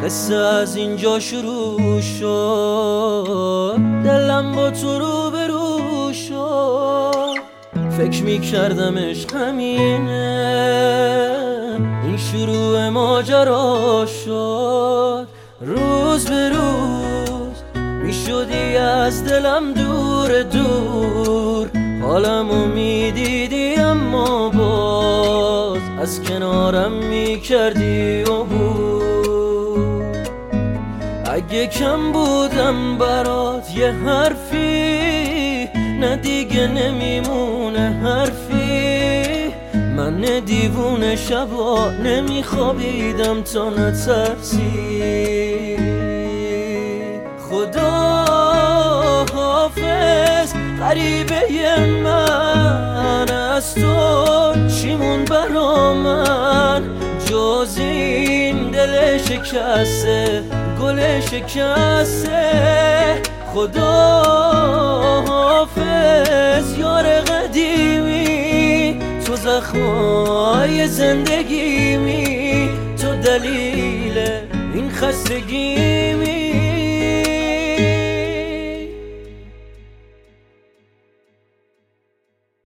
قصه از اینجا شروع شد، دلم با تو روبرو شد. فکر میکردم عشق همینه، این شروع ماجرا شد. روز به روز میشدی از دلم دور دور، حالمو میدیدی اما باز از کنارم میکردی عبور. اگه کم بودم برات یه حرفی، نه دیگه نمیمونه حرفی. من دیوونه شبا نمیخوابیدم تا نترسی. خدا حافظ غریبه من، از تو چیمون برا من جز این دل شکسته گل شکسته. خدا حافظ یار قدیمی، تو زخمای زندگیمی، تو دلیل این خستگیمی.